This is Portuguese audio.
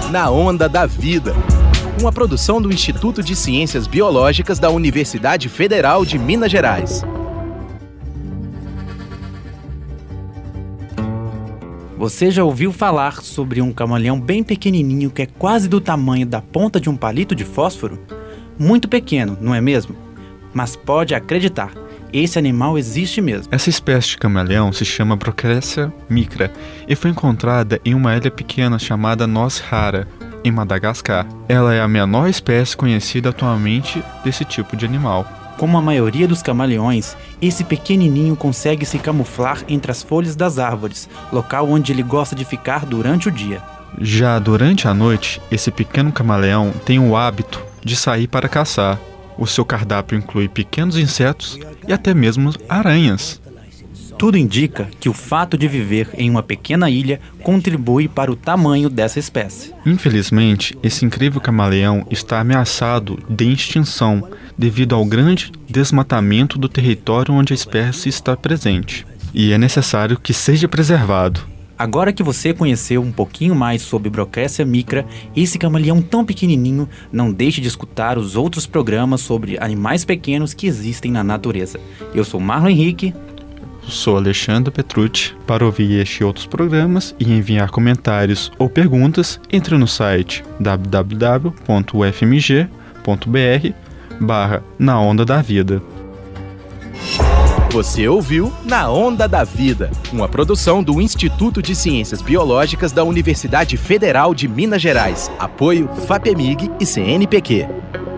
Na Onda da Vida, uma produção do Instituto de Ciências Biológicas da Universidade Federal de Minas Gerais. Você já ouviu falar sobre um camaleão bem pequenininho que é quase do tamanho da ponta de um palito de fósforo? Muito pequeno, não é mesmo? Mas pode acreditar, esse animal existe mesmo. Essa espécie de camaleão se chama Brocressa micra e foi encontrada em uma ilha pequena chamada Noz Rara, em Madagascar. Ela é a menor espécie conhecida atualmente desse tipo de animal. Como a maioria dos camaleões, esse pequenininho consegue se camuflar entre as folhas das árvores, local onde ele gosta de ficar durante o dia. Já durante a noite, esse pequeno camaleão tem o hábito de sair para caçar. O seu cardápio inclui pequenos insetos e até mesmo aranhas. Tudo indica que o fato de viver em uma pequena ilha contribui para o tamanho dessa espécie. Infelizmente, esse incrível camaleão está ameaçado de extinção devido ao grande desmatamento do território onde a espécie está presente. E é necessário que seja preservado. Agora que você conheceu um pouquinho mais sobre Brocressa micra, esse camaleão tão pequenininho, não deixe de escutar os outros programas sobre animais pequenos que existem na natureza. Eu sou Marlon Henrique. Sou Alexandre Petrucci. Para ouvir este e outros programas e enviar comentários ou perguntas, entre no site www.ufmg.br/Na Onda da Vida. Você ouviu Na Onda da Vida, uma produção do Instituto de Ciências Biológicas da Universidade Federal de Minas Gerais. Apoio FAPEMIG e CNPq.